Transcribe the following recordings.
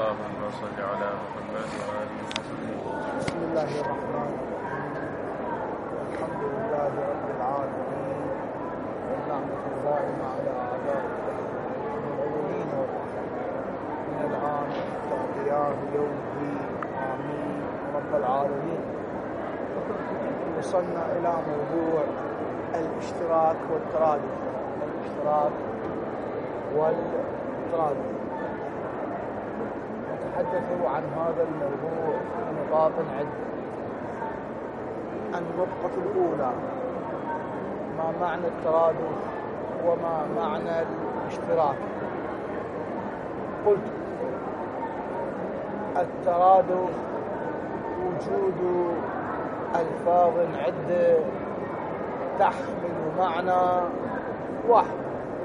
اللهم صل على محمد وآله وصحبه. بسم الله الرحمن الرحيم. الحمد لله رب العالمين، والنعمة الدائمة على أعدائه المؤمنين من الآن حتى قيام يوم الدين. آمين رب العالمين. وصلنا إلى موضوع الاشتراك والترادف. الاشتراك والترادف. نتحدث عن هذا الموضوع في نقاط عدة. النقطة الأولى: ما معنى الترادف وما معنى الاشتراك؟ قلت الترادف وجود ألفاظ عدة تحمل معنى واحد،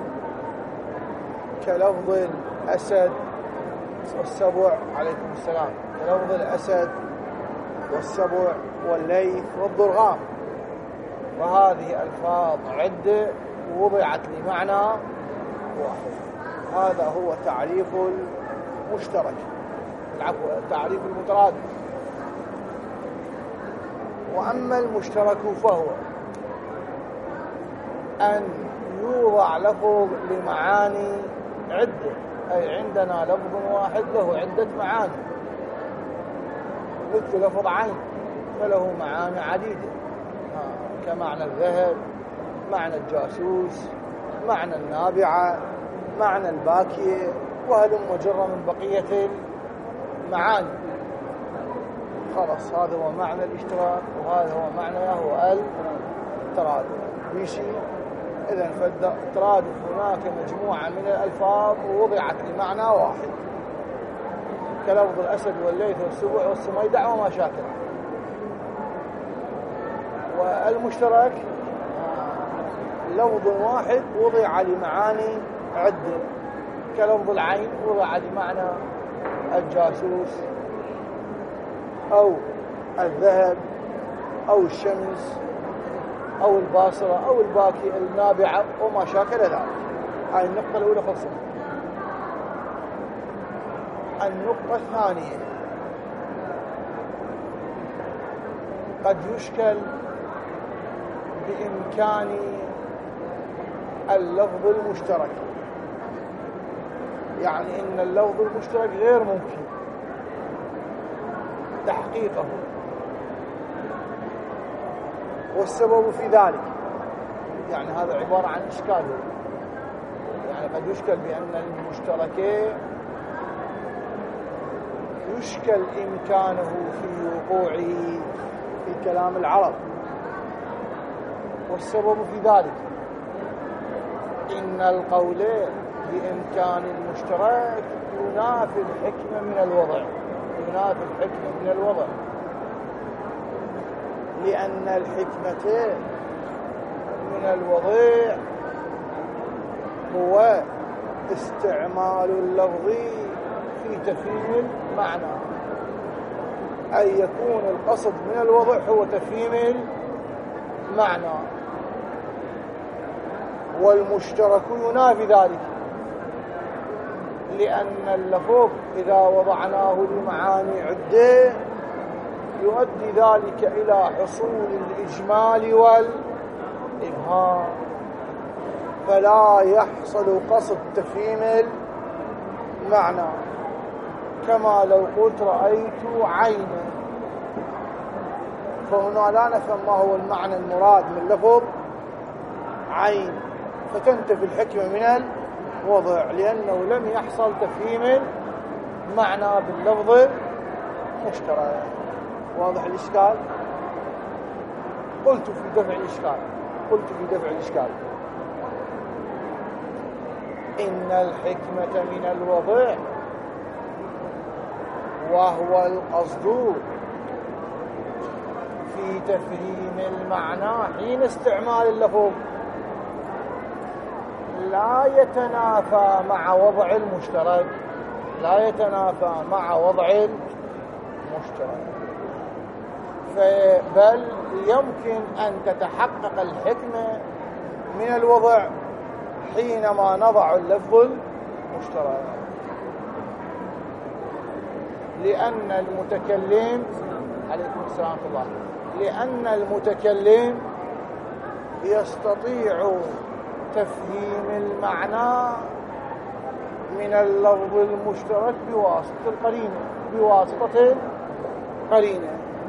كلفظ الأسد والسبع عليكم السلام، كلفظ الأسد والسبع والليث والضرغام، وهذه ألفاظ عدة وضعت لمعنى واحد. هذا هو تعريف المشترك، تعريف المترادف. وأما المشترك فهو أن يوضع لفظ لمعاني عدة، أي عندنا لفظ واحد له عدة معاني، مثل لفظ عين فله معاني عديدة، كمعنى الذهب، معنى الجاسوس، معنى النابعة، معنى الباكية، وهلم مجرى من بقية المعاني. خلاص، هذا هو معنى الاشتراك، وهذا هو معناه هو الترادف. بشي إذن فالترادف هناك مجموعة من الألفاظ ووضعت لمعنى واحد، كلفظ الأسد والليث والسبع والسميدع وما شاكل. والمشترك لفظ واحد وضع لمعاني عدة، كلفظ العين وضع لمعنى الجاسوس أو الذهب أو الشمس أو الباصرة أو الباكي النابعة وما شاكل ذلك. هاي النقطة الأولى خلصت. النقطة الثانية: قد يشكل بإمكان اللفظ المشترك، يعني إن اللفظ المشترك غير ممكن تحقيقه، والسبب في ذلك يعني هذا عبارة عن إشكال. يعني قد يشكل بأن المشتركين يشكل إمكانه في وقوعه في كلام العرب، والسبب في ذلك إن القول بإمكان المشترك ينافي الحكمة من الوضع، ينافي الحكمة من الوضع، لأن الحكمة من الوضع هو استعمال اللفظ في تفهيم المعنى، أي يكون القصد من الوضع هو تفهيم المعنى، والمشترك ينافي ذلك، لأن اللفظ إذا وضعناه لمعاني عدة يؤدي ذلك إلى حصول الإجمال والإبهام، فلا يحصل قصد تفهيم المعنى، كما لو قلت رأيت عينا، فهنا لا نفهم ما هو المعنى المراد من لفظ عين، فتنتفي الحكمة من الوضع، لأنه لم يحصل تفهيم المعنى باللفظ المشترك. واضح الإشكال؟ قلت في دفع الإشكال إن الحكمة من الوضع وهو القصد في تفهيم المعنى حين استعمال اللفظ لا يتنافى مع وضع المشترك، لا يتنافى مع وضع المشترك، بل يمكن أن تتحقق الحكمة من الوضع حينما نضع اللفظ المشترك. لأن المتكلم عليكم السلام ورحمة الله، لأن المتكلم يستطيع تفهيم المعنى من اللفظ المشترك بواسطة القرينة،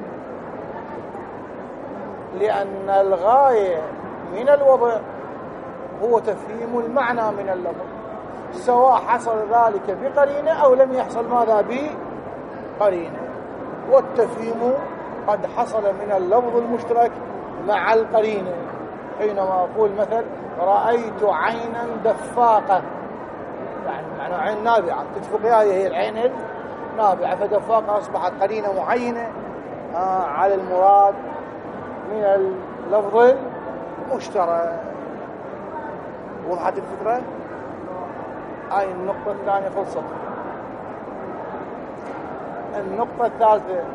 لأن الغاية من الوضع هو تفهيم المعنى من اللفظ، سواء حصل ذلك بقرينة أو لم يحصل ماذا بقرينة. والتفهيم قد حصل من اللفظ المشترك مع القرينة، حينما أقول مثل رأيت عينا دفاقة، يعني معنى عين نابعة، تدفق هي العين النابعة، فدفاقة أصبحت قرينة معينة على المراد من اللفظ المشترك. وضحت الفكرة؟ هاي النقطة الثانية خلصت. النقطة الثالثة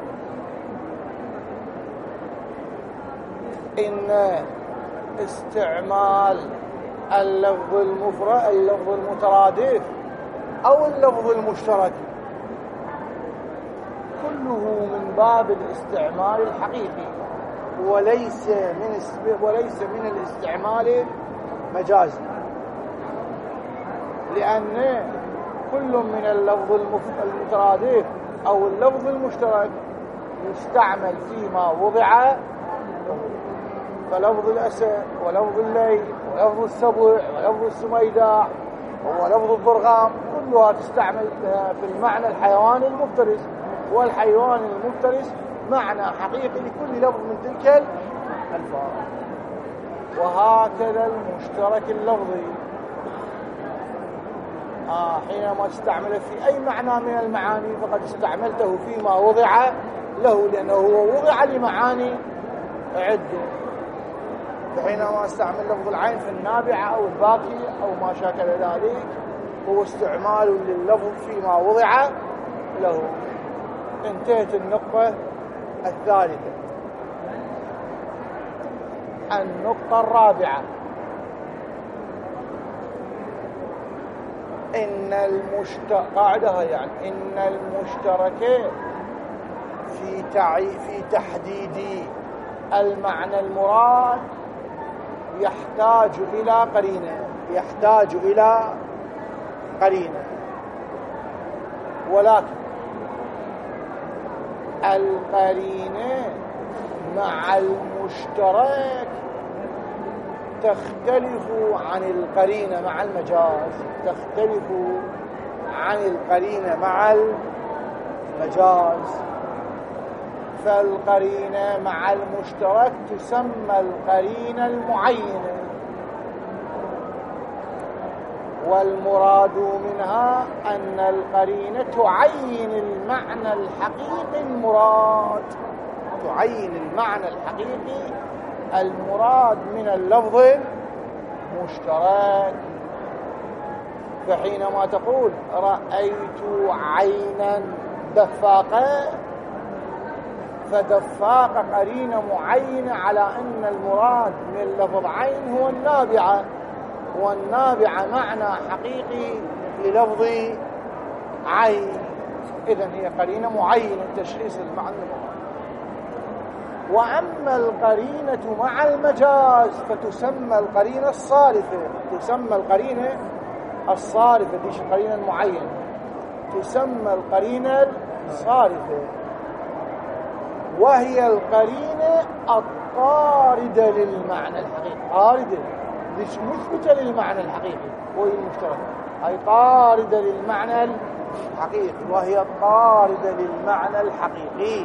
إن استعمال اللفظ المفرد، اللفظ المترادف أو اللفظ المشترك كله من باب الاستعمال الحقيقي، وليس من الاستعمال المجازي، لأن كل من اللفظ المترادف أو اللفظ المشترك يستعمل فيما وضع، فلفظ الأسد ولفظ الليل ولفظ السبع ولفظ السميداء ولفظ الضرغام كلها تستعمل في المعنى الحيواني المفترس، والحيوان المفترس معنى حقيقي لكل لفظ من تلك الألفاظ. وهكذا المشترك اللفظي حينما تستعمله في أي معنى من المعاني فقد استعملته فيما وضع له، لأنه هو وضع لمعاني عدة. فحينما استعمل لفظ العين في النابعة أو الباقية أو ما شاكل ذلك هو استعمال لللفظ فيما وضع له. انتهت النقطة الثالثة. النقطة الرابعة إن قاعدة يعني إن المشترك في تحديد المعنى المراد يحتاج إلى قرينة، ولكن القرينة مع المشترك تختلف عن القرينة مع المجاز، تختلف عن القرينة مع المجاز. فالقرينة مع المشترك تسمى القرينة المعينة، والمراد منها أن القرينة تعين المعنى الحقيقي المراد، تعين المعنى الحقيقي المراد من اللفظ المشترك. فحينما تقول رأيت عينا دفاقة، فدفاقة قرينة معينة على أن المراد من اللفظ عين هو النابعة، والنابعة معنى حقيقي للفظ عين، إذن هي قرينة معينة تشخيص المعنى المراد. وأما القرينة مع المجاز فتسمى القرينة الصارفة، تسمى القرينة الصارفة، ديش القرينة المعينة، تسمى القرينة الصارفة، وهي القرينة الطاردة للمعنى الحقيقي. طاردة مش مثبتة للمعنى الحقيقي وهي المشترك، أي طاردة للمعنى الحقيقي، وهي طاردة للمعنى الحقيقي،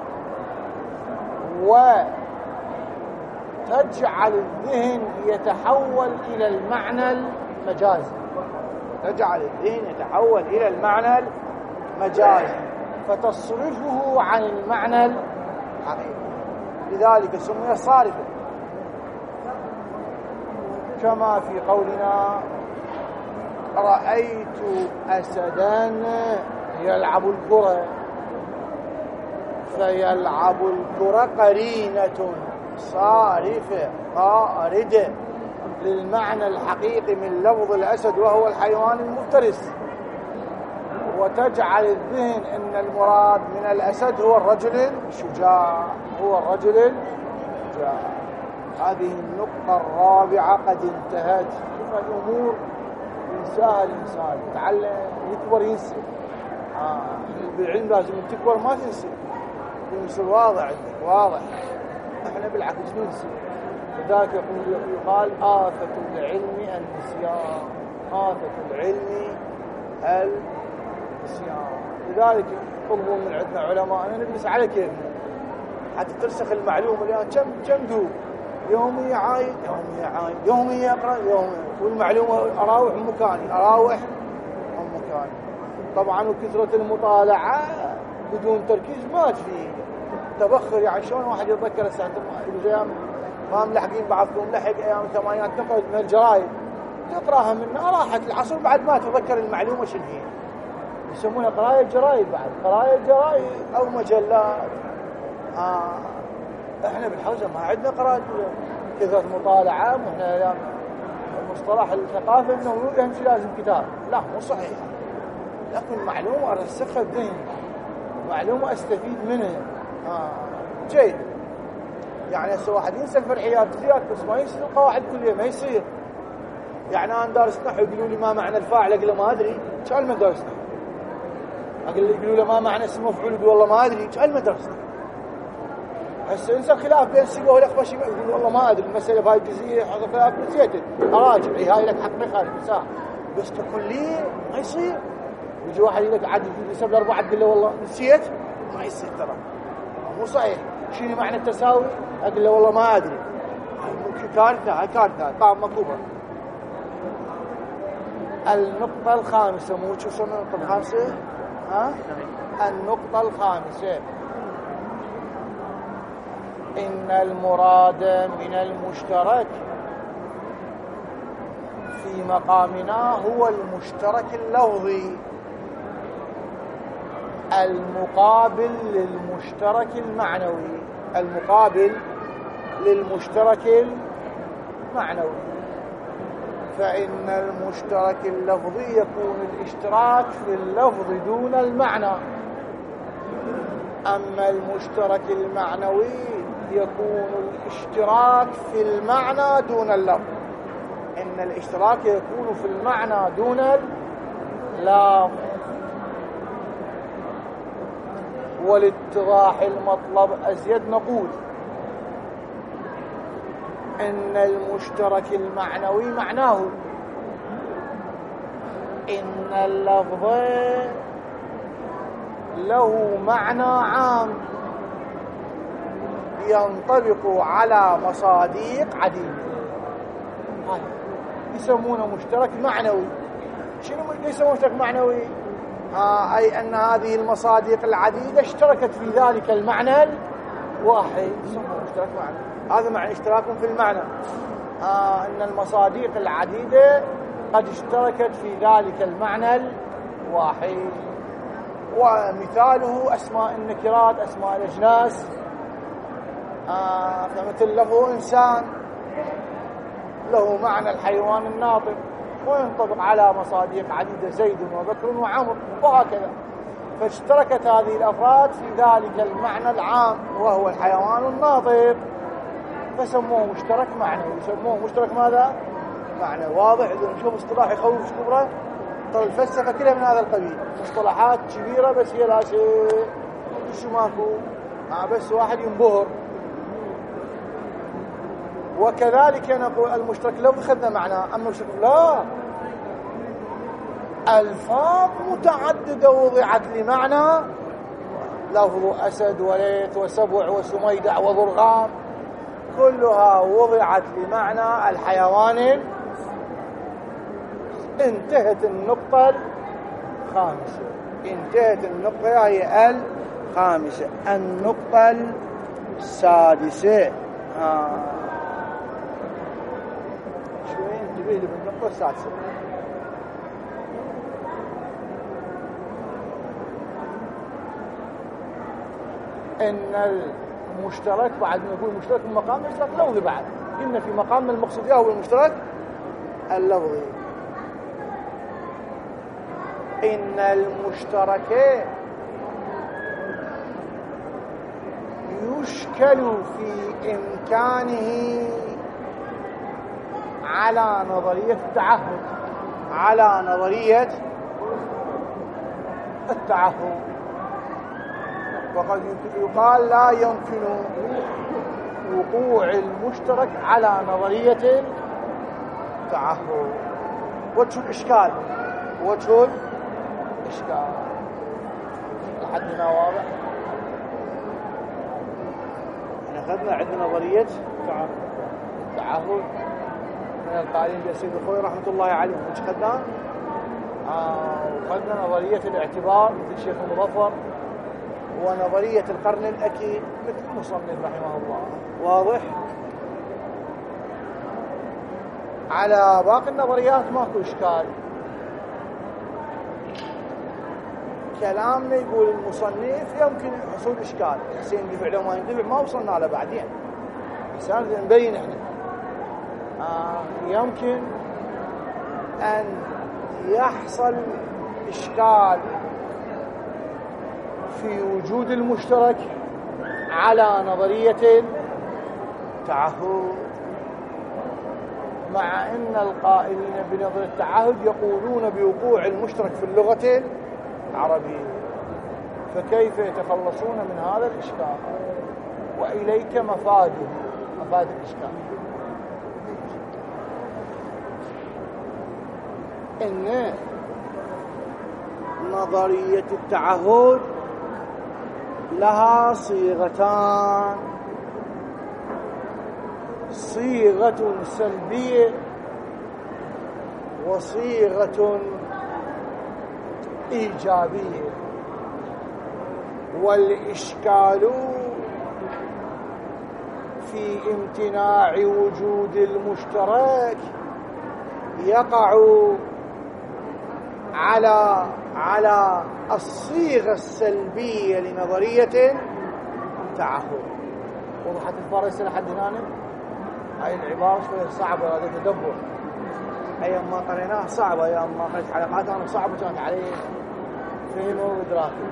وتجعل الذهن يتحول إلى المعنى المجازي، تجعل الذهن يتحول إلى المعنى المجازي فتصرفه عن المعنى الحقيقي، لذلك سمي صارفا. كما في قولنا رأيت أسدا يلعب الكرة، فيلعب الكرة قرينة صارفة طاردة للمعنى الحقيقي من لفظ الأسد وهو الحيوان المفترس. وتجعل الذهن أن المراد من الأسد هو الرجل الشجاع، هو الرجل الشجاع. هذه النقطة الرابعة قد انتهت. الأمور ينساها الإنسان، يتعلم يكبر ينسى. بالعلم لازم تكبر ما تنسى، يصير واضح عندك واضح. احنا بالعكس ننسى. لذلك يقال آفة العلم النسيان، آفة العلم النسيان. لذلك طلبوا من عندنا علماء أنا نجلس على كيفنا حتى ترسخ المعلومة. الآن كم دوب يومي عايد يومي يقرأ يومي، والمعلومة أراوح مكاني طبعا. وكثرة المطالعة بدون تركيز ما تفيد، تبخر. يعني شلون واحد يتذكر الساعة ايام ما ملحقين بعضكم لحق ايام الثمانينات نقعد من الجرايد تقراها منها، راحت العصر بعد ما تتذكر المعلومة شنو هي. يسمونها قراية جرايد، بعد قراية جرايد او مجلات. احنا بالحوزة ما عندنا قراءة كثرة مطالعة. واحنا ايام المصطلح الثقافي انه اهم شيء لازم كتاب، لا مو صحيح. لكن معلومة ارسخها بذهني، معلومة استفيد منها. جيد. يعني هسه واحد ينسى الفرعيات بس ما ينسى القواعد كلها، ما يصير. يعني انا دارس نحو يقولوا لي ما معنى الفاعل، اقول له ما ادري. شال من درس نحو. يقولوا له ما معنى اسم مفعول، يقول والله ما ادري. شال من درس نحو. هسه انسى الخلاف بين السبه والاخفش، يقول والله ما ادري المساله بهاي الجزئيه هذا خلاف نسيت اراجع هاي لك حق خارج مساحه. بس ككليه ما يصير. يجي واحد يقول لك عاد يسبب الاربعه تقول له والله نسيت، ما يصير ترى مو صحيح. شنو معنى التساوي؟ اقول له والله ما ادري. ممكن كارثه طعم مكوبه. النقطه الخامسه، مو شو صرنا النقطه الخامسه؟ النقطه الخامسه ان المراد من المشترك في مقامنا هو المشترك اللفظي المقابل للمشترك المعنوي. المقابل للمشترك المعنوي. فإن المشترك اللفظي يكون الاشتراك في اللفظ دون المعنى، أما المشترك المعنوي يكون الاشتراك في المعنى دون اللفظ. إن الاشتراك يكون في المعنى دون اللفظ. ولاتضاح المطلب أزيد نقول إن المشترك المعنوي معناه إن اللفظ له معنى عام ينطبق على مصادق عديدة. يسمونه مشترك معنوي. شنو يسمونه مشترك معنوي؟ أي أن هذه المصادق العديدة اشتركت في ذلك المعنى الواحد، يسمونه مشترك معنوي. هذا معنى اشتراك في المعنى. أن المصادق العديدة قد اشتركت في ذلك المعنى الواحد. ومثاله أسماء النكرات، أسماء الأجناس. فمثل له إنسان له معنى الحيوان الناطق وينطبق على مصادق عديدة، زيد وبكر وعمر وهكذا. فاشتركت هذه الأفراد في ذلك المعنى العام وهو الحيوان الناطق، فسموه مشترك معنوي. يسموه مشترك ماذا؟ معنى. واضح؟ إذا نشوف اصطلاح يخوف كبرى. طب الفلسفة كلها من هذا القبيل، مصطلحات كبيرة بس هي لا شيء شو ماكو، بس واحد ينبهر. وكذلك نقول المشترك لو أخذنا معناه، أما المشترك لا، ألفاظ متعددة وضعت لمعنى. لفظ أسد وليث وسبع وسميدع وضرغام كلها وضعت لمعنى الحيوان. انتهت النقطة الخامسة. انتهت النقطة هي الخامسة. النقطة السادسة شوي انتبه لي بالنقطة السادسة. ان المشترك بعد ما نقول مشترك في مقام المشترك اللفظي، بعد قلنا في مقام المقصود هو المشترك اللفظي. إن المشتركين يشكل في إمكانه على نظرية التعهد، على نظرية التعهد. وقد يقال لا يمكن وقوع المشترك على نظرية التعهد. وجه الإشكال، وجه الإشكال لحدنا واضح. أخذنا عندنا نظرية التعهد من القائلين بسيد الخوي رحمة الله عليه. وش خدنا؟ وخدنا نظرية الاعتبار مثل الشيخ المظفر، ونظرية القرن الأكيد مثل المصنف رحمه الله. واضح؟ على باقي النظريات ماكو إشكال. كلامنا يقول المصنف يمكن حصول إشكال، حسين يندفع لو ما يندفع ما وصلنا له بعدين، بس نبين احنا يمكن أن يحصل إشكال في وجود المشترك على نظرية التعهد، مع أن القائلين بنظرية التعهد يقولون بوقوع المشترك في اللغة العربية. فكيف يتخلصون من هذا الإشكال؟ وإليك مفاد الإشكال. إن نظرية التعهد لها صيغتان، صيغة سلبية وصيغة إيجابية. والإشكال في امتناع وجود المشترك يقع على الصيغة السلبية لنظرية التعهد. وضحت الفرق لحد هنا؟ هاي العبارة شوية صعبة، هذا تدبر. أيام ما قريناها صعبة، أيام ما قريت حلقات أنا صعبة كانت علي فهمه وإدراكه.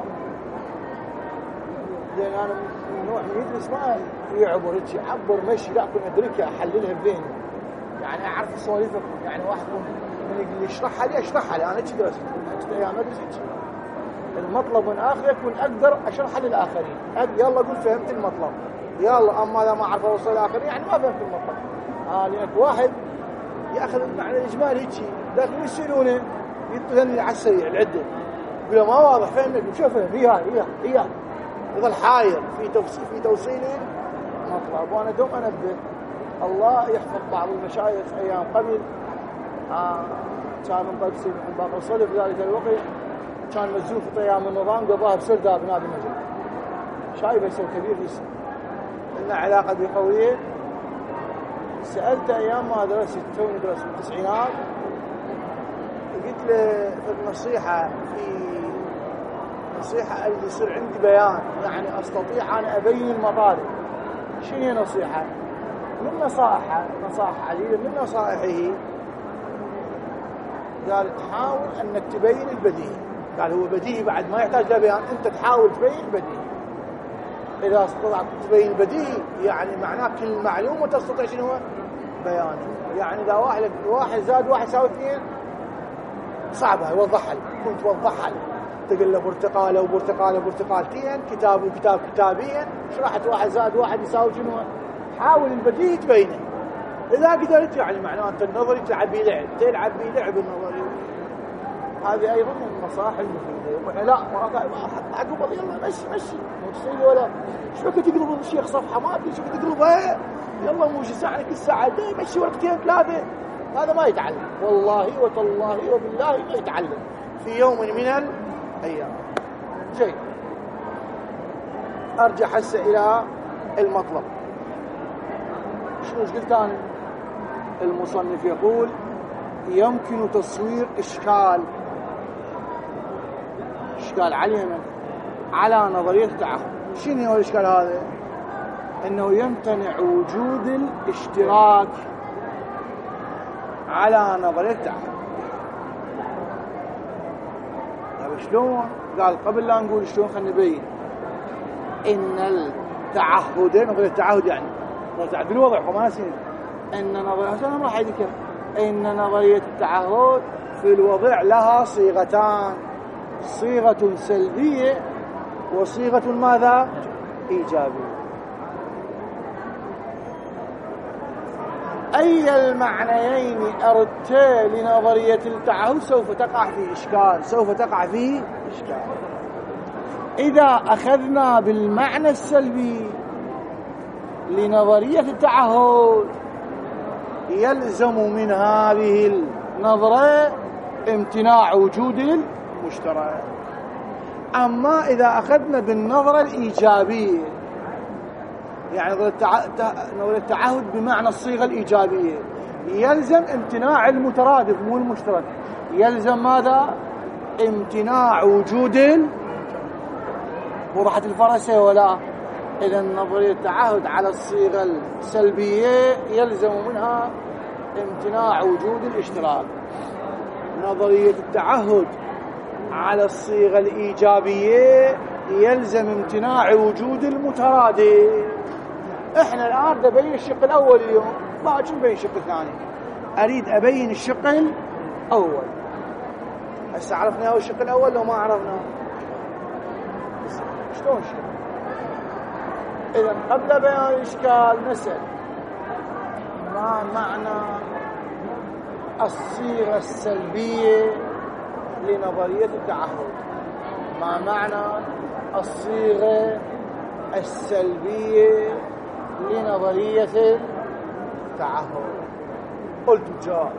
لأن أنا من نوع من يدرس ما يعبر هيك، يعبر مشي، لا أكون أدركها أحللها بذهني، يعني أعرف السواليف. يعني واحد من يشرحها لي أشرحها لي، أنا هيك درست أيام أدرس هيك. المطلب من آخر يكون أقدر أشرحها للآخرين. يلا قول فهمت المطلب، يلا. أما إذا ما أعرف أوصل للآخرين يعني ما فهمت المطلب. لأنك واحد يأخذ المعنى الإجمالي هيك، لكن يسألونه يطلعني على السريع العدة، يقول ما واضح فهمك، شو فهم؟ هي يظل حاير في توصيل المطلب. وأنا دوم أنبه الله يحفظ بعض المشايخ أيام قبل كان من قبل سيد باقر الصدر في ذلك الوقت كان مزوف في أيام النظام قضاها بسردة بنادي المجد شايب يسوي كبير يسوي لنا علاقة بقوية. سألت أيام ما درست توني درست في التسعينات، قلت له في النصيحة اللي يصير عندي بيان يعني أستطيع أن أبين المطالب. شنو هي نصيحة؟ من نصائح علي من نصائحه قال تحاول أنك تبين البديهي. قال هو بديهي بعد ما يحتاج لبيان، أنت تحاول تبين البديهي. إذا استطعت تبين البديهي يعني معناه كل معلومة تستطيع شنو هو بيانه. يعني إذا واحد زاد واحد يساوي 2 صعبة يوضحها، كنت توضحها تقول له برتقالة وبرتقالتين، كتاب كتابين، شرحت واحد زاد واحد يساوي شنو. حاول البديهي تبينه. إذا قدرت يعني معناه أنت النظري تلعب بيه لعب النظري. هذه أيضا من النصائح المفيدة. يقول لا مرات أقبض يلا مشي مو ولا شو كنت تقلب الشيخ صفحة ما أدري شو كنت تقلبها، يلا مو ساعة كل ساعة مشي ورقتين 3. هذا ما يتعلم والله وتالله وبالله ما يتعلم في يوم من الأيام. شيء أرجع هسه إلى المطلب. شنو قلت أنا؟ المصنف يقول يمكن تصوير إشكال على نظرية التعهد. شنو هو الإشكال هذا؟ أنه يمتنع وجود الاشتراك على نظرية التعهد. شلون؟ قال قبل لا نقول شلون خلينا نبين ان التعهدين، نظرية التعهد يعني بالوضع وما نسينا ان نظرية راح يذكر ان نظرية التعهد في الوضع لها صيغتان، صيغة سلبية وصيغة ماذا؟ إيجابية. أي المعنيين أردت لنظرية التعهد سوف تقع في إشكال. إذا أخذنا بالمعنى السلبي لنظرية التعهد يلزم من هذه النظرة امتناع وجود المشترك. أما إذا أخذنا بالنظرة الإيجابية، يعني نظرية التعهد بمعنى الصيغة الإيجابية، يلزم امتناع المترادف مو المشترك. يلزم ماذا؟ امتناع وجود وضحت الفرسة ولا؟ إذا نظرية التعهد على الصيغة السلبية يلزم منها امتناع وجود الاشتراك. نظرية التعهد على الصيغة الإيجابية يلزم امتناع وجود المترادف. احنا الآن نبين الشق الأول اليوم، باكر نبين الشق الثاني. أريد أبين الشق الأول. هسه عرفنا الشق الأول لو ما عرفنا شلون الشق؟ إذا قبل بيان الإشكال نسأل ما معنى الصيغة السلبية لنظرية التعهد؟ ما معنى الصيغة السلبية لنظرية التعهد؟ قلت جاء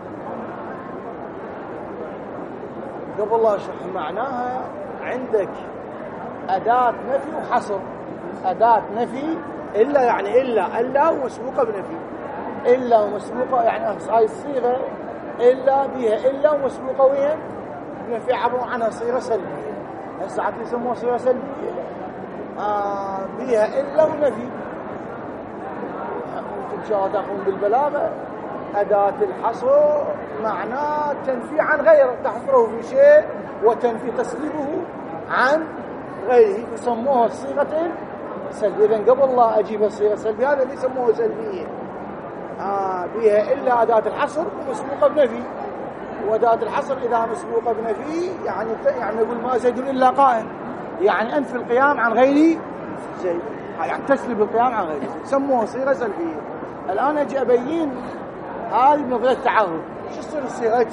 قبل لا أشرح معناها عندك أداة نفي وحصر. أداة نفي إلا يعني إلا ومسبوقة بنفي. إلا ومسبوقة يعني هاي الصيغة إلا بها إلا ومسبوقة وين؟ نفي، عبروا عنها صيغة سلبية. هسه عاد يسموها صيغة سلبية بها إلا ونفي. أنتم شاهدون بالبلاغة أداة الحصر معناه تنفي عن غيره، تحصره في شيء وتنفي تسليبه عن غيره، يسموها صيغة سلبية. إذن قبل لا أجيب الصيغة السلبية هذا اللي يسموها سلبية. بها إلا أداة الحصر مسبوقة بنفي، وأداة الحصر إذا مسبوقة بنفي يعني يقول ما زيد إلا قائم، يعني أنفي القيام عن غير زيد، يعني تسلب القيام عن غير زيد، يسموها صيغة سلبية. الآن أجي أبين هذه نظرية التعهد. شو تصير الصيغة؟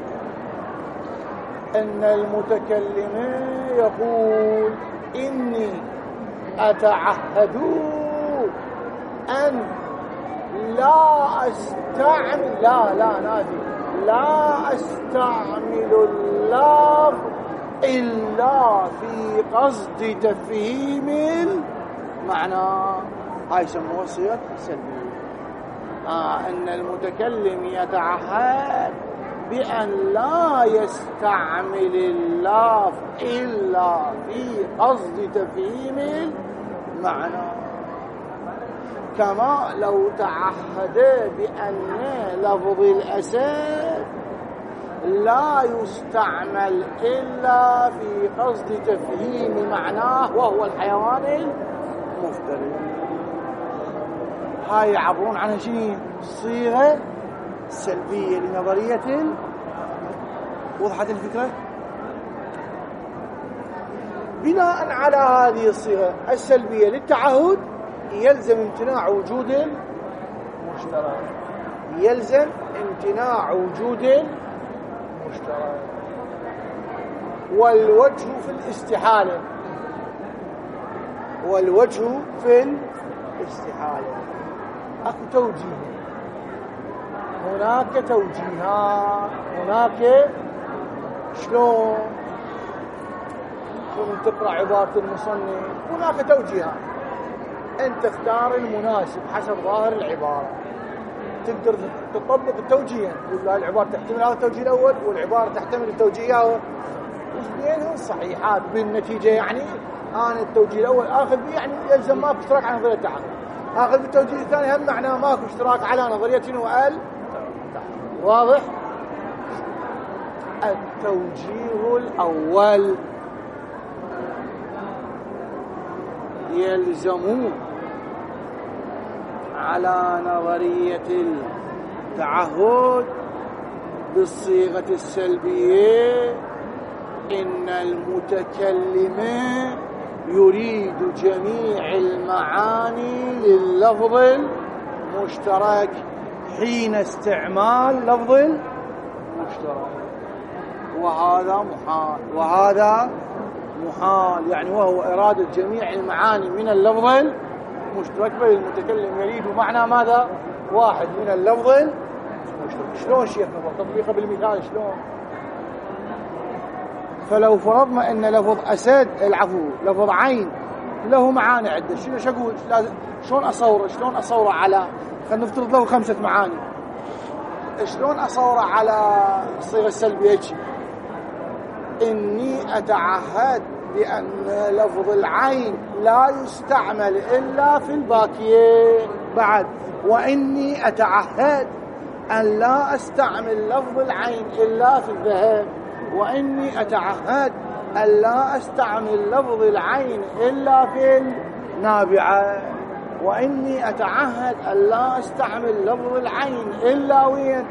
إن المتكلم يقول إني أتعهد أن لا أستعمل لا أستعمل اللفظ إلا في قصد تفهيم المعنى. هاي يسموها صيغة سلبية. أن المتكلم يتعهد بأن لا يستعمل اللفظ إلا في قصد تفهيم المعنى، كما لو تعهد بأن لفظ الأسد لا يستعمل إلا في قصد تفهيم معناه وهو الحيوان المفترس. هاي يعبرون عنها شنو؟ صيغة سلبية لنظرية وضحت الفكرة؟ بناء على هذه الصيغة السلبية للتعهد يلزم امتناع وجود المشترك. يلزم امتناع وجود المشترك. والوجه في الاستحالة، والوجه في الاستحالة أكو توجيه. هناك توجيهات. هناك شلون تقرأ عبارة المصنف؟ هناك توجيهات، أنت تختار المناسب حسب ظاهر العبارة. تقدر تطبق التوجيه، تقول له العبارة تحتمل هذا التوجيه الأول والعبارة تحتمل التوجيه الأول، بينهم صحيحات بالنتيجة. يعني أنا التوجيه الأول آخذ به يعني يلزم ماكو اشتراك على نظرية التعهد، آخذ بالتوجيه الثاني هم معناه ماكو اشتراك على نظرية وقال. واضح؟ التوجيه الأول يلزم على نظرية التعهد بالصيغة السلبية إن المتكلم يريد جميع المعاني لللفظ المشترك حين استعمال لفظ المشترك، وهذا محال يعني، وهو إرادة جميع المعاني من اللفظ المشترك، بل المتكلم يريد معنى ماذا؟ واحد من اللفظ المشترك. شلون شيخنا تطبيقه بالمثال شلون؟ فلو فرضنا ان لفظ اسد لفظ عين له معاني عده، شو اقول؟ شلون اصوره على، خلينا نفترض له 5 معاني، شلون اصوره على الصيغه السلبيه؟ اني اتعهد بان لفظ العين لا يستعمل الا في الباكيه، بعد واني اتعهد ان لا استعمل لفظ العين الا في الذهب، واني اتعهد ان لا استعمل لفظ العين الا في النابعه، واني اتعهد ان لا استعمل لفظ العين الا وين؟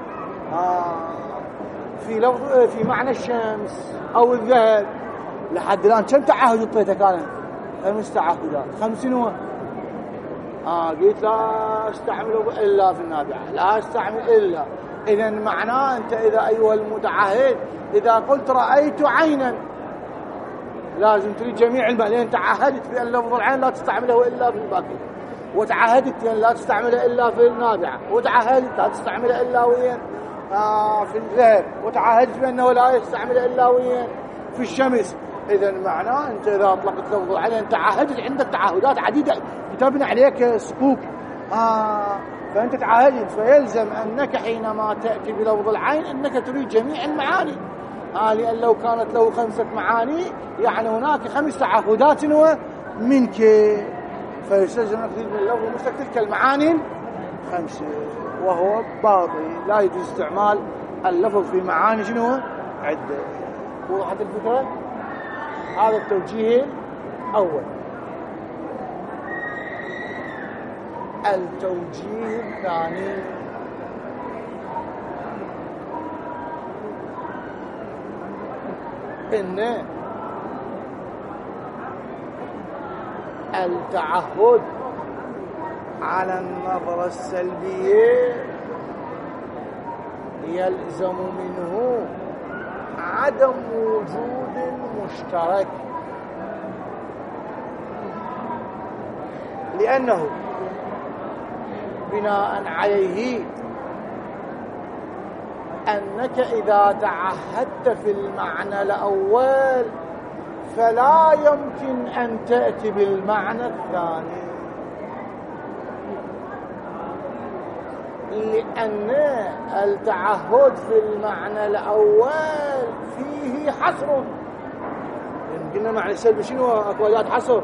في معنى الشمس او الذهب. لحد الان كم تعهد اعطيتك انا؟ 5 تعهدات. 5 قلت لا استعمله الا في النابعه، لا استعمل الا. اذا معناه انت اذا ايها المتعهد اذا قلت رايت عينا لازم تريد جميع المعنى، لان تعهدت بان لفظ العين لا تستعمله الا في الباقي، وتعهدت بان لا تستعمله الا في النابعه، وتعهدت لا تستعمله الا وين؟ في الذهب، وتعهدت بانه لا يستعمله الا وين؟ في الشمس. اذا معناه انت اذا اطلقت لفظ العين انت تعهدت، عندك تعهدات عديده تبني عليك صكوك، فانت تعهدت، فيلزم انك حينما تاتي بلفظ العين انك تريد جميع المعاني، لان لو كانت له 5 معاني يعني هناك 5 تعهدات منك، فيستلزم انك تريد من اللفظ المشترك تلك المعاني 5، وهو باطل، لا يجوز استعمال اللفظ في معاني عده. وضحت الفكره؟ هذا التوجيه الأول. التوجيه الثاني إن التعهد على النظرة السلبية يلزم منه عدم وجود مشترك، لأنه بناء عليه أنك إذا تعهدت في المعنى الأول فلا يمكن أن تأتي بالمعنى الثاني، لأن التعهد في المعنى الأول فيه حصر. قلنا معنى السلبي شنو؟ أكوادات حصر،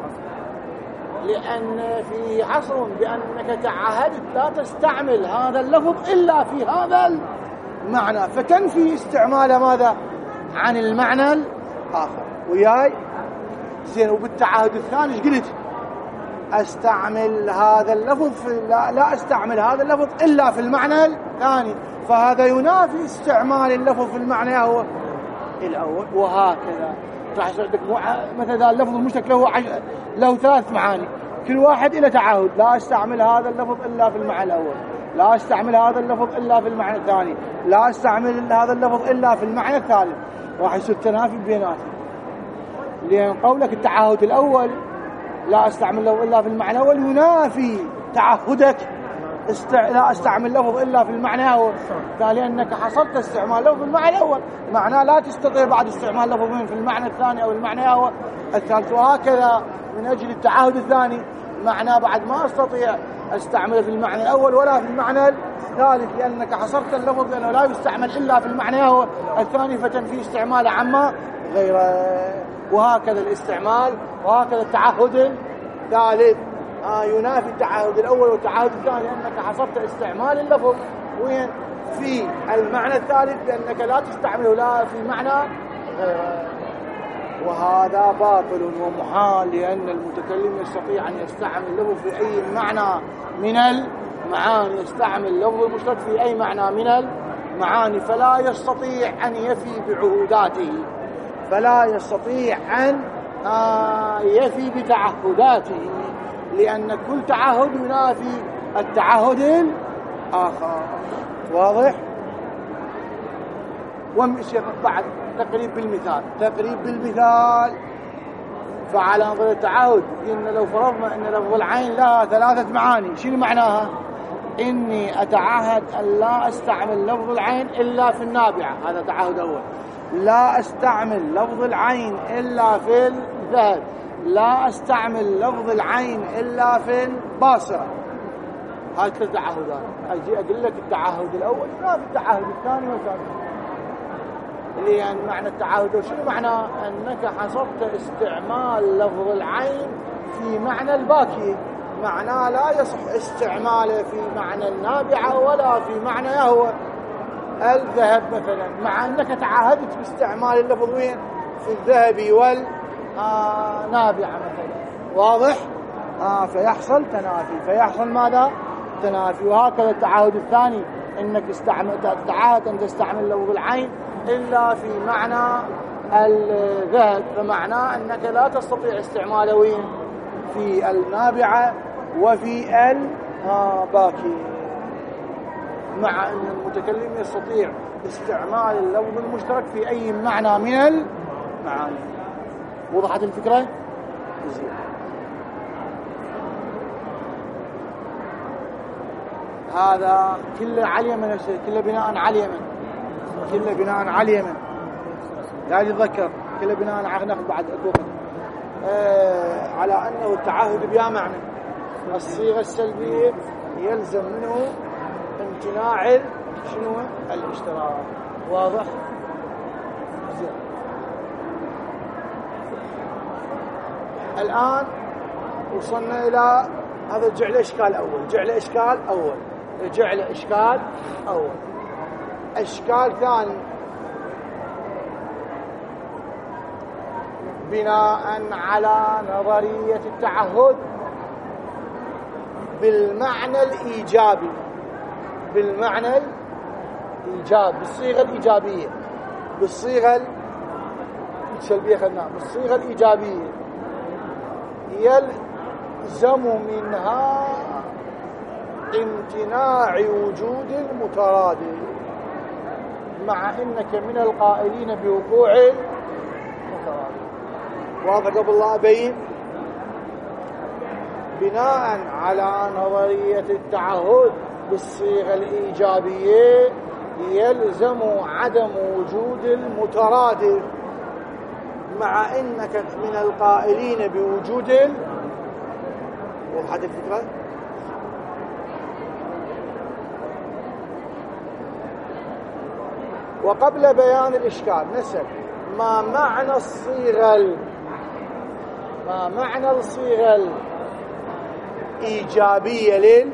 لأن فيه حصر بأنك تعهدت لا تستعمل هذا اللفظ إلا في هذا المعنى، فتنفي استعمال ماذا؟ عن المعنى الآخر. وياي زين. وبالتعهد الثاني قلت استعمل هذا اللفظ لا استعمل هذا اللفظ الا في المعنى الثاني، فهذا ينافي استعمال اللفظ في المعنى هو الاول. وهكذا راح يصير عندك مثلا اللفظ المشترك له 3 معاني، كل واحد له تعهد، لا استعمل هذا اللفظ الا في المعنى الاول، لا استعمل هذا اللفظ الا في المعنى الثاني، لا استعمل هذا اللفظ الا في المعنى الثالث، راح يصير تنافي بيناتهم. لأن قولك التعهد الأول لا استعمل لفظ إلا في المعنى الأول ينافي تعهدك لا استعمل لفظ إلا في المعنى الأول، لأنك حصلت استعمال لفظ في المعنى الأول، معناه لا تستطيع بعد استعمال لفظ في المعنى الثاني أو المعنى الأول الثالث. وهكذا من أجل التعهد الثاني معناه بعد ما أستطيع استعمله في المعنى الأول ولا في المعنى الثالث، لأنك حصرت اللفظ لأنه لا يستعمل إلا في المعنى الثاني فتنفي استعماله عما غيره. وهكذا الاستعمال، وهكذا التعهد الثالث ينافي التعهد الأول والتعهد الثاني، لأنك حصرت استعمال اللفظ وين؟ في المعنى الثالث، لأنك لا تستعمله لا في معنى غيره. وهذا باطل ومحال، لأن المتكلم يستطيع أن يستعمل له في أي معنى من المعاني، يستعمل لفظ المشترك في أي معنى من المعاني، فلا يستطيع أن يفي بعهوداته، فلا يستطيع أن يفي بتعهداته، لأن كل تعهد ينافي التعهد الآخر. واضح؟ بعد تقريب بالمثال فعلى نظر التعهد إن لو فرضنا أن لفظ العين لها 3 معاني، شنو معناها؟ إني أتعهد أن لا أستعمل لفظ العين إلا في النابعة، هذا تعهد أول. لا أستعمل لفظ العين إلا في الذهب، لا أستعمل لفظ العين إلا في الباصرة. هاي 3 تعهدات. أجي أقول لك التعهد الأول لا في التعهد الثاني والثالث. لأن معنى التعهد شنو معناه؟ أنك حصلت استعمال لفظ العين في معنى الباكي، معناه لا يصح استعماله في معنى النابعة ولا في معنى يهوى الذهب مثلا، مع أنك تعهدت باستعمال اللفظ وين؟ في الذهب والنابعة مثلا. واضح؟ فيحصل تنافي، فيحصل ماذا؟ تنافي. وهكذا التعهد الثاني انك تعهد ان تستعمل لفظ العين الا في معنى الذهب، فمعناه انك لا تستطيع استعماله وين؟ في النابعة وفي الباكي، مع ان المتكلم يستطيع استعمال اللفظ المشترك في اي معنى من المعاني. وضحت الفكرة؟ زين. هذا كله على اليمن، كله بناء على اليمن، كله بناء على اليمن، لا يتذكر، كله بناء على ناخذ بعد أدوك على أنه التعهد بها معنى. الصيغة السلبية يلزم منه امتناع شنو؟ الاشتراك. واضح؟ زين. الآن وصلنا إلى هذا جعل إشكال أول، جعل إشكال أول. إشكال ثاني بناء على نظرية التعهد بالمعنى الإيجابي، بالمعنى الإيجابي، بالصيغة الإيجابية، بالصيغة السلبية خلناها، بالصيغة الإيجابية يلزم منها امتناع وجود المترادف، مع انك من القائلين بوقوع المترادف. واضح قبل لا ابين؟ بناء على نظرية التعهد بالصيغة الإيجابية يلزم عدم وجود المترادف، مع انك من القائلين بوجود وضحت الفكرة؟ وقبل بيان الإشكال نسأل ما معنى الصيغة الإيجابية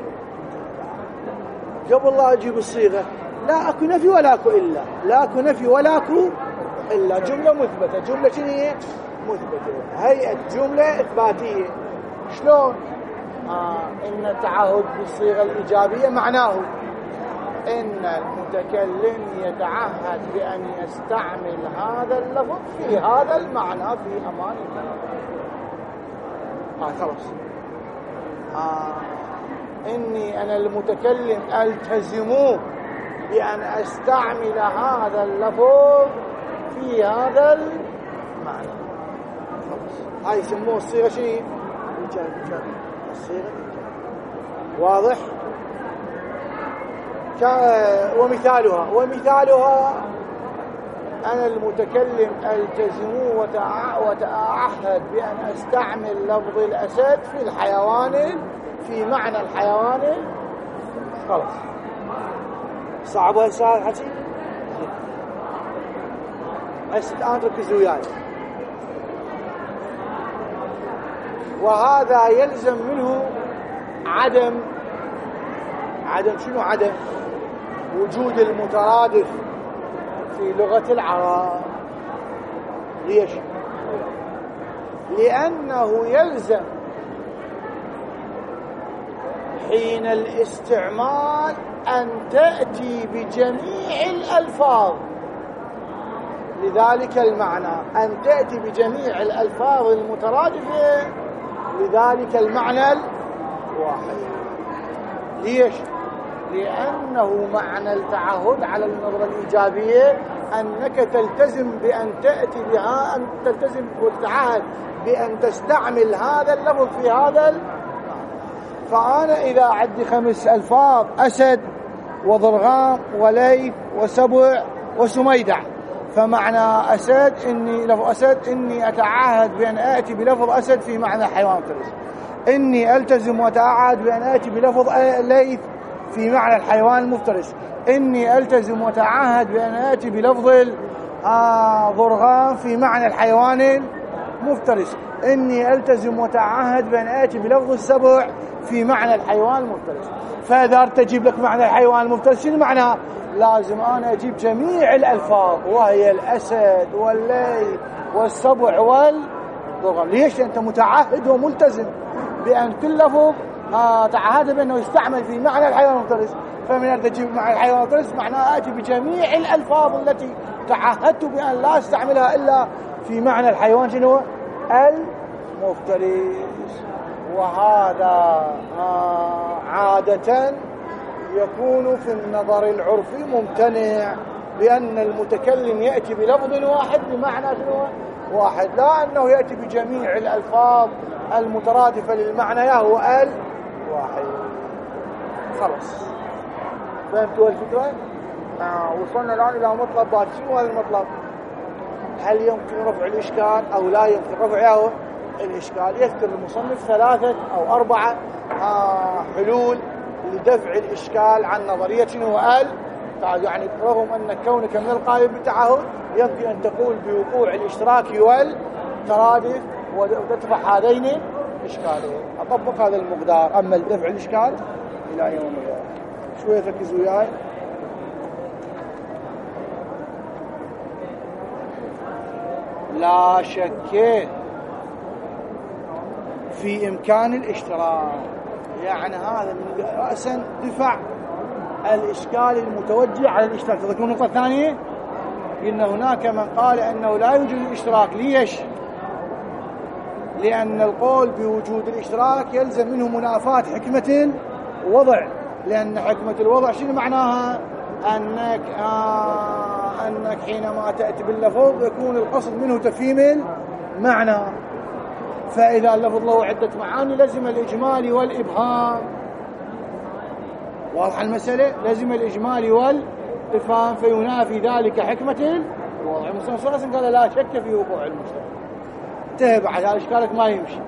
قبل لا أجيب الصيغة لا أكو نفي ولا أكو إلا، لا أكو نفي ولا أكو إلا، جملة مثبتة. جملة شنو هي؟ مثبتة، هيئة جملة إثباتية. شلون؟ إن التعهد بالصيغة الإيجابية معناه إن المتكلم يتعهد بأن يستعمل هذا اللفظ في هذا المعنى في أمان الله. خلاص. إني أنا المتكلم ألتزم بأن أستعمل هذا اللفظ في هذا المعنى. خلاص. هاي يسموه الصيغة شنو؟ إيجابية. الصيغة الإيجابية. واضح؟ ومثالها أنا المتكلم ألتزم وتعهد بأن أستعمل لفظ الأسد في الحيوان في معنى الحيوان. خلاص. صعبة السؤال حكي؟ الآن ركزوا وياي. وهذا يلزم منه عدم شنو؟ عدم وجود المترادف في لغة العرب. ليش؟ لأنه يلزم حين الاستعمال أن تأتي بجميع الألفاظ لذلك المعنى، أن تأتي بجميع الألفاظ المترادفة لذلك المعنى الواحد. ليش؟ لأنه معنى التعهد على النظرة الإيجابية أنك تلتزم بأن تأتي بها، أن تلتزم وتتعهد بأن تستعمل هذا اللفظ في هذا فأنا إذا عندي 5 ألفاظ: أسد وضرغام وليث وسبع وسميدع، فمعنى أسد إني لفظ أسد إني أتعهد بأن آتي بلفظ أسد في معنى حيوان مفترس، إني ألتزم وأتعهد بأن آتي بلفظ ليث في معنى الحيوان المفترس، إني ألتزم وأتعهد بأن آتي بلفظ ضرغام في معنى الحيوان المفترس، إني ألتزم وأتعهد بأن آتي بلفظ السبع في معنى الحيوان المفترس. فإذا تجيب لك معنى الحيوان المفترس شنو معناه؟ لازم أنا أجيب جميع الألفاظ وهي الأسد والليث والسبع والضرغام. ليش؟ أنت متعهد وملتزم بأن كل لفظ تعهد بأنه يستعمل في معنى الحيوان المفترس، فمن أن تجيب معنى الحيوان المفترس معناه آتي بجميع الألفاظ التي تعهدت بأن لا استعملها إلا في معنى الحيوان شنو؟ المفترس. وهذا عادة يكون في النظر العرفي ممتنع، لأن المتكلم يأتي بلفظ واحد بمعنى واحد، لا أنه يأتي بجميع الألفاظ المترادفة للمعنى هو الواحد. خلاص فهمتوا الفكرة؟ وصلنا الآن إلى مطلب بعد. شنو هذا المطلب؟ هل يمكن رفع الإشكال أو لا يمكن رفعه الإشكال؟ يذكر المصنف 3 أو 4 حلول لدفع الإشكال عن نظرية شنو يعني رغم أن كونك من القائل بالتعهد يمكن أن تقول بوقوع الاشتراك والترادف وتدفع هذين الإشكالين. أطبق هذا المقدار. أما دفع الإشكال إلى يوم القيامة. شوية ركزوا وياي. لا شك في إمكان الاشتراك، يعني هذا من رأسا دفع الإشكال المتوجه على الاشتراك. تذكرون النقطة الثانية؟ إن هناك من قال أنه لا يوجد الاشتراك. ليش؟ لأن القول بوجود الاشتراك يلزم منه منافاة حكمة الوضع، لأن حكمة الوضع شنو معناها؟ أنك حينما تأتي باللفظ يكون القصد منه تفهيم المعنى، فإذا اللفظ له عدة معاني لزم الإجمال والإبهام. واضح المسألة؟ لزم الإجمال والإبهام فينافي ذلك حكمة الوضع. المصنف صلى الله عليه وسلم قال لا شك في وقوع المشترك. انتهى بعد هذا إشكالك ما يمشي،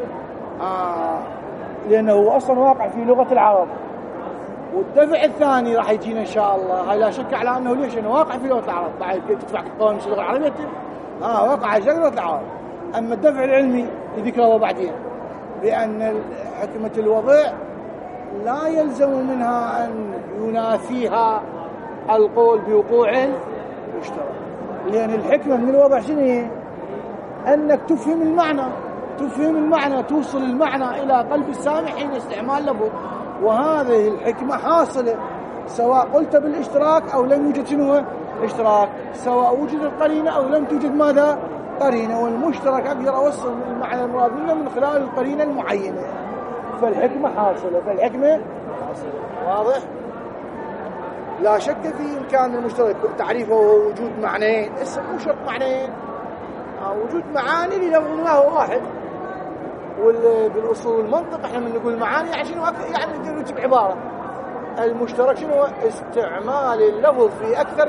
لأنه هو أصلا واقع في لغة العرب. والدفع الثاني راح يجينا إن شاء الله، هاي لا شك على أنه ليش أنه واقع في لغة العرب. بعد تدفع قوام اللغة العربية واقع في لغة العرب. أما الدفع العلمي ذكره بعدين بأن حكمة الوضع لا يلزم منها أن ينافيها القول بوقوع المشترك، لأن الحكمة من الوضع شنو؟ أنك تفهم المعنى، توصل المعنى إلى قلب السامع حين استعمال لفظ، وهذه الحكمة حاصلة سواء قلت بالاشتراك أو لم يوجد شنو اشتراك، سواء وجدت قرينة أو لم توجد ماذا قرينة. والمشترك أقدر أوصل المعنى المراد منه من خلال القرينة المعينة، فالحكمة حاصلة. واضح؟ لا شك في إمكان المشترك. تعريفه هو وجود معنيين، اسم مو شرط معنيين، وجود معاني للفظ ما هو واحد. وبالأصول المنطق احنا من نقول معاني يعني شنو؟ يعني نقدر نكتب عبارة. المشترك شنو؟ استعمال اللفظ في أكثر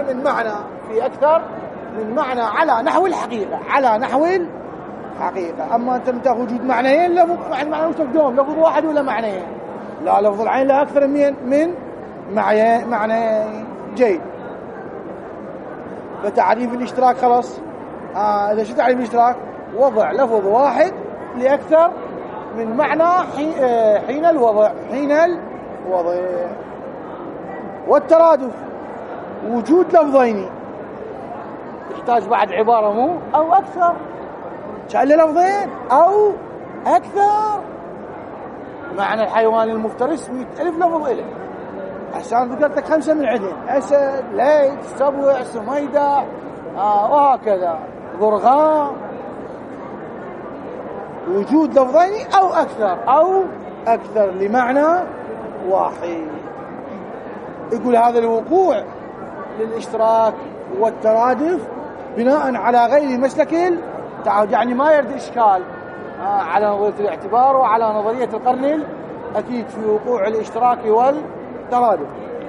من معنى على نحو الحقيقة، أما أنت متى وجود معنيين لفظ مع المعنى مشترك دوم لفظ واحد ولا معنيين؟ لا، لفظ العين له أكثر من معنيين. جيد. فتعريف الاشتراك خلاص. إذا شو تعريف الاشتراك؟ وضع لفظ واحد لأكثر من معنى حين الوضع. والترادف وجود لفظين يحتاج بعد عبارة مو أو أكثر. كان له لفظين أو أكثر. معنى الحيوان المفترس 100,000 لفظ إله. عشان ذكرت لك 5 من عندهم: أسد، ليث، سبع، سميدة، وهكذا، ضرغام. وجود لفظين أو أكثر لمعنى واحد. يقول هذا الوقوع للاشتراك والترادف بناء على غير مسلك التعهد، يعني ما يرد إشكال على نظرية الاعتبار وعلى نظرية القرن الأكيد في وقوع الاشتراك والترادف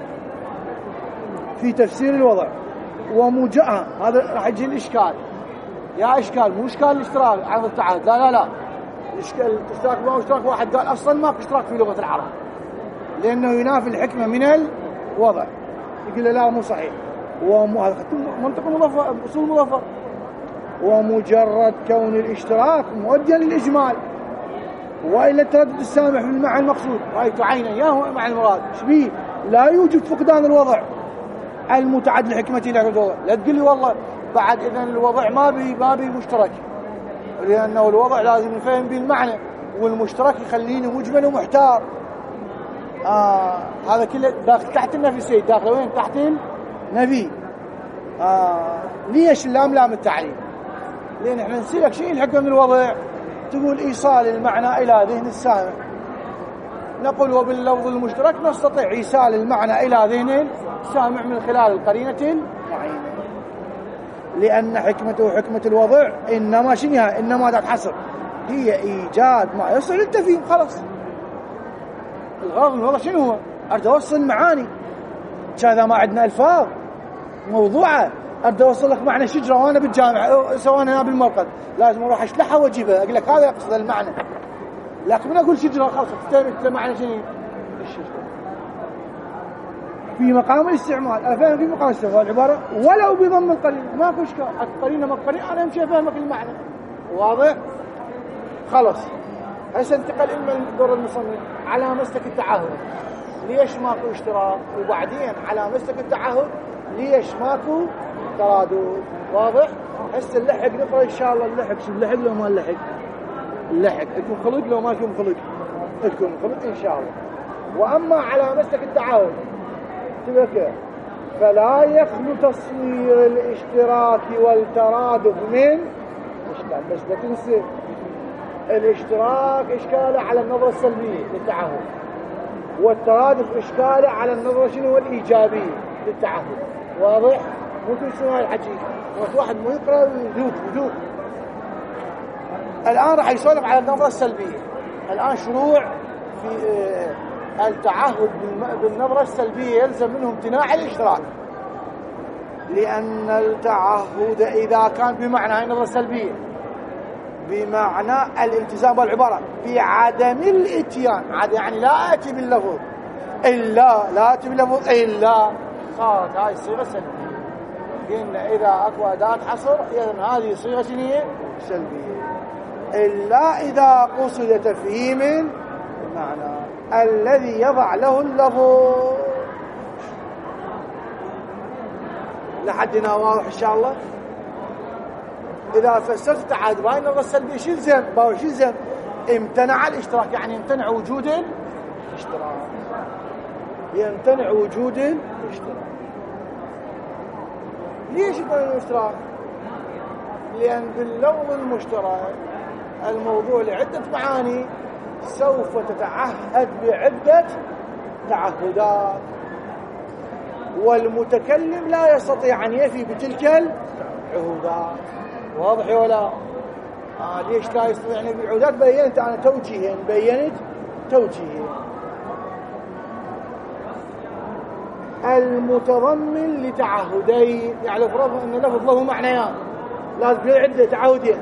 في تفسير الوضع ومجاء. هذا راح يجي الإشكال، يا إشكال مو إشكال الاشتراك عن التعهد، لا الاشكال الاشتراك ما هو اشتراك واحد، قال أصلا ما في اشتراك في لغة العرب لأنه ينافي الحكمة من الوضع. يقول لا مو صحيح، هذا منطق مضافة، أصول مضافة. ومجرد كون الاشتراك مؤديا للإجمال وإلا التردد السامح بالمعنى المقصود رأيت عينا ياهو مع المراد شبيه، لا يوجد فقدان الوضع المتعد لحكمته لا الوضع. لا تقول لي والله بعد إذن الوضع ما بي مشترك، لأنه الوضع لازم نفهم بالمعنى، والمشترك يخليني مجمل ومحتار. هذا كله داخل تحت النفي السيد، داخل وين؟ تحت النفي. ليش اللام لام التعليم؟ لأن احنا نسيلك شيء الحكمة من الوضع، تقول إيصال المعنى إلى ذهن السامع. نقول وباللفظ المشترك نستطيع إيصال المعنى إلى ذهن السامع من خلال القرينة المعينة، لأن حكمة الوضع إنما شنها؟ إنما تتحصر هي إيجاد ما يصل للتفهيم. خلاص الغرض من الوضع شنو هو؟ أريد أوصل معاني، كذا ما عندنا ألفاظ موضوعة، أريد أوصل لك معنى شجرة وأنا بالجامعة سواء أنا بالمرقد لازم أروح أشلحها وأجيبها أقول لك هذا يقصد المعنى. لكن من أقول شجرة خلاص تستمت معنى شنو الشجرة في مقام الاستعمال. أنا فاهم في مقام الاستعمال العبارة ولو بضم القرينة ماكو إشكال، القرينة ما القرينة أنا أمشي أفهمك المعنى. واضح؟ خلاص هسه انتقل إلى دور المصنف على مسلك التعهد. ليش ماكو اشتراك؟ وبعدين على مسلك التعهد ليش ماكو ترادف؟ واضح؟ هسه اللحق نقرأ إن شاء الله. اللحق شو اللحق لو ما اللحق؟ اللحق لكم خلق لو ما لكم خلق لكم خلق إن شاء الله. وأما على مسلك التعهد تبقى فلا يخلو تصوير الاشتراك والترادف من إشكال. بس لا تنسى الاشتراك إشكاله على النظرة السلبية للتعهد، والترادف إشكاله على النظرة شنو الإيجابية للتعهد. واضح؟ مو تنسوا هاي الحكي، واحد مو يقرأ ويذوق. الآن راح يسولف على النظرة السلبية. الآن شروع في التعهد بالنظرة السلبية يلزم منه امتناع الاشتراك، لأن التعهد إذا كان بمعنى هاي النظرة السلبية بمعنى الالتزام بالعبارة بعدم الاتيان، يعني لا أتي باللفظ إلا، لا أتي باللفظ إلا، صارت هاي الصيغة سلبية. قلنا إذا أكو أداة حصر إذن هذه صيغة سلبية إلا إذا قصد تفهيم المعنى الذي يضع له اللفظ. لحدنا واضح إن شاء الله؟ إذا فسرت التعهد بهاي النظرة السلبية شو يلزم؟ شو يلزم؟ امتنع الاشتراك، يعني يمتنع وجود الاشتراك، يمتنع وجود الاشتراك. ليش يمتنع الاشتراك؟ لأن باللفظ المشترك الموضوع لعدة معاني سوف تتعهد بعدة تعهدات، والمتكلم لا يستطيع أن يفي بتلك العهودات. واضح ولا؟ ليش لا يستطيع أن يفي بالعهودات؟ بينت أنا توجيهين، بينت توجيهين. المتضمن لتعهدين، يعني فرضنا أن اللفظ له معنيان لازم في عدة تعهدين.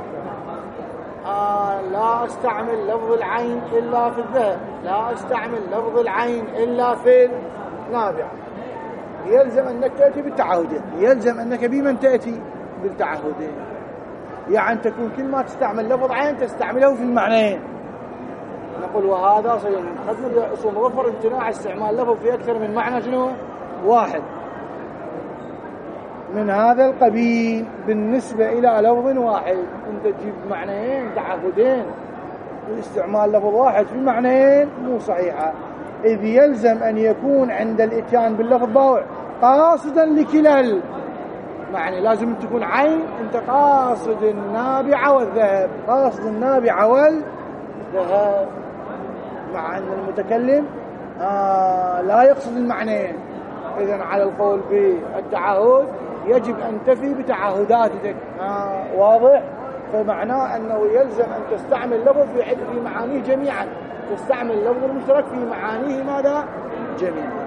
لا أستعمل لفظ العين إلا في الذهب، لا أستعمل لفظ العين إلا في النابع. يلزم أنك تأتي بالتعهدين، يلزم أنك بمن تأتي بالتعهدين، يعني تكون كل ما تستعمل لفظ عين تستعمله في المعنيين. نقول وهذا خذوا أصول مظفر امتناع استعمال لفظ في أكثر من معنى شنو؟ واحد. من هذا القبيل بالنسبة إلى لفظ واحد. أنت تجيب معنيين تعهدين، واستعمال لفظ واحد في معنيين مو صحيحة، إذ يلزم أن يكون عند الإتيان باللفظ ضوء قاصدا لكلا معنى. لازم تكون عين أنت قاصد النابعة والذهب، قاصد النابعة والذهب، مع أن المتكلم لا يقصد المعنيين. إذن على القول بالتعهد يجب أن تفي بتعهداتك، واضح؟ فمعناه أنه يلزم أن تستعمل لفظ في معانيه جميعا، تستعمل اللفظ المشترك في معانيه ماذا؟ جميعا.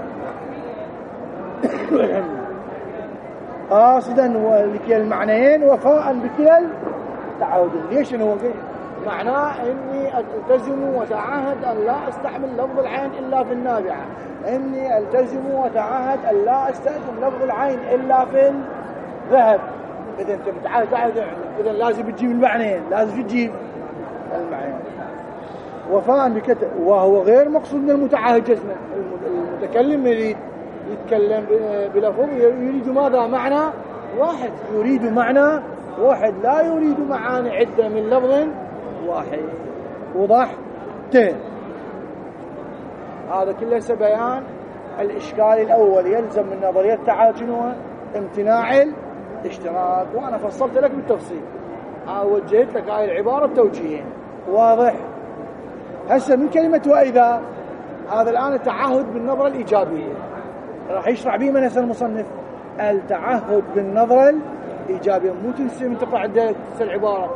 قاصدا لكلا المعنيين وفاء بكلا التعهدين. ليش هو معناه اني التزم واتعهد ان لا استعمل لفظ العين الا في النابعه، اني التزم واتعهد ان لا استخدم لفظ العين الا في الذهب. اذا انت متعهد اذا لازم تجيب المعنيين، لازم تجيب المعنيين وفاء بكلا، وهو غير مقصود من المتعهد جزما. المتكلم يريد يتكلم بلفظ يريد ماذا؟ معنى واحد، يريد معنى واحد، لا يريد معاني عدة من لفظ واحد. وضح؟ هذا كله بيان الإشكال الأول. يلزم من نظرية التعهد شنو؟ امتناع الاشتراك، وأنا فصلت لك بالتفصيل، وجهت لك هاي العبارة بتوجيهين. واضح؟ هسه من كلمة وإذا، هذا الآن التعهد بالنظرة الإيجابية، راح يشرح به من هسه المصنف التعهد بالنظرة الإيجابية. مو تنسى من تقرأ عندك العبارة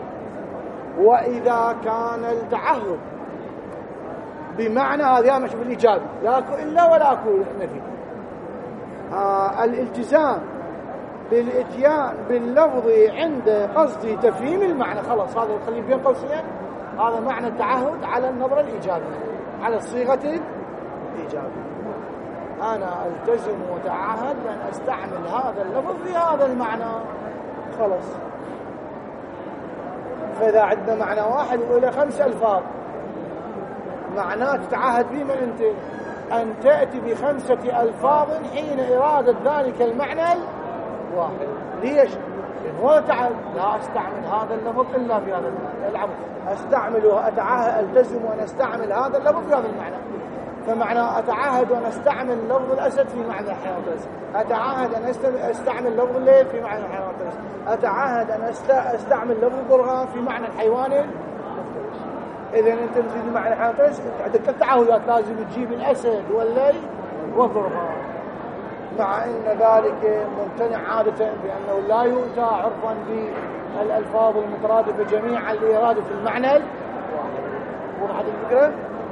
وإذا كان التعهد بمعنى هذا مش بالإيجابي، لا أكو إلا ولا أكو نفي. الالتزام بالإتيان باللفظ عند قصد تفهيم المعنى، خلاص هذا خليه بين قوسين، هذا معنى التعهد على النظرة الإيجابية، على الصيغة الإيجابية. أنا ألتزم وتعهد أن أستعمل هذا اللفظ في هذا المعنى، خلاص. فإذا عندنا معنى واحد وإلى 5 ألفاظ، معناه تتعهد به من أنت أن تأتي ب5 ألفاظ حين إرادة ذلك المعنى الواحد. ليش؟ هو تعهد لا أستعمل هذا اللفظ إلا في هذا المعنى، أستعمله، أتعهد ألتزم وأن أستعمل هذا اللفظ في هذا المعنى. فمعنى أتعهد أن أستعمل لفظ الأسد في معنى الحيوان المفترس، أتعهد أن أستعمل لفظ الليل في معنى الحيوان المفترس، أتعهد أن أستعمل لفظ البرغان في معنى الحيوان المفترس. إذا أنت تريد معنى الحيوان المفترس عندك 3 تعهدات، لازم تجيب الأسد والليل والبرغان، مع أن ذلك ممتنع عادة بأنه لا يؤتى عرفا بالألفاظ المترادفة جميعا لإرادة المعنى الواحد. وضحت الفكرة؟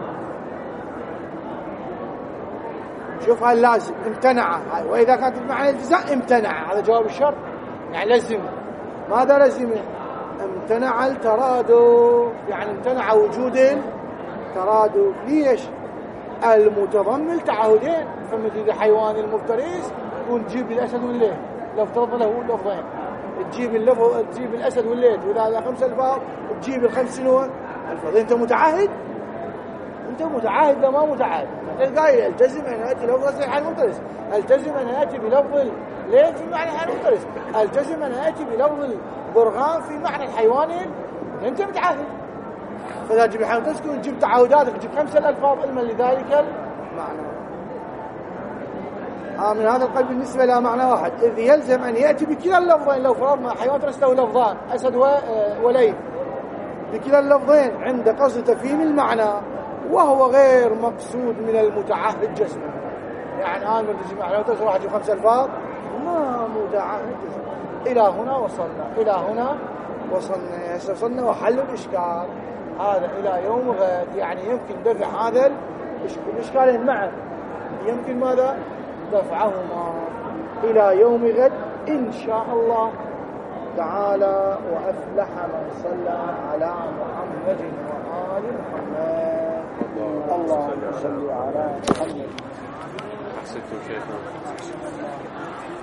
شوف هاي لازم امتنع، وإذا كانت المعنى الالتزام امتنع، هذا جواب الشرط، يعني لزم. ماذا لزم؟ امتنع الترادف، يعني امتنع وجود الترادف. ليش؟ المتضمن تعهدين، فمثل حيوان المفترس تكون تجيب الأسد والليل، لو افترضنا له لفظين، تجيب الأسد والليل، وإذا 5 ألفاظ تجيب ال5 سنوات الفاظ. أنت متعهد؟ أنت متعهد لا ما متعهد؟ تلقى التزم أن يأتي لفظ الحيوان المفترس، التزم أن يأتي بلفظ الليل في معنى الحيوان المفترس، التزم أن يأتي بلفظ البرغان في معنى الحيوان. أنت متعهد. فإذا تجيب الحيوان المفترس تجيب تعهداتك، تجيب 5 ألفاظ علما لذلك المعنى. من هذا القلب بالنسبة إلى معنى واحد، إذ يلزم أن يأتي بكلا اللفظين. لو فرضنا حيوان المفترس له لفظان أسد وليل، بكلا اللفظين عند قصد تفهيم المعنى، وهو غير مقصود من المتعهد جسما. يعني أنا تجي معنى المفترس راح أجيب 5 ألفاظ، ما متعهد جسما. إلى هنا وصلنا، إلى هنا وصلنا، وصلنا وحل الإشكال هذا إلى يوم غد. يعني يمكن دفع هذا الإشكالين معا، يمكن ماذا؟ دفعهما إلى يوم غد إن شاء الله تعالى. وأفلح من صلى على محمد وآل محمد. اللهم صل على محمد. أحسنتم شيخنا.